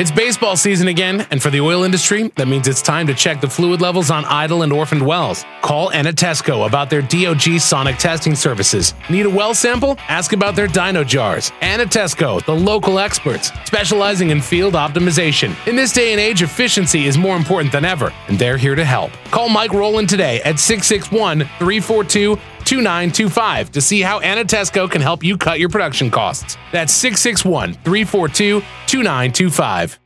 It's baseball season again, and for the oil industry, that means it's time to check the fluid levels on idle and orphaned wells. Call Anatesco about their DOG sonic testing services. Need a well sample? Ask about their dyno jars. Anatesco, the local experts, specializing in field optimization. In this day and age, efficiency is more important than ever, and they're here to help. Call Mike Rowland today at 661-342-2925 to see how Anatesco can help you cut your production costs. That's 661-342-2925.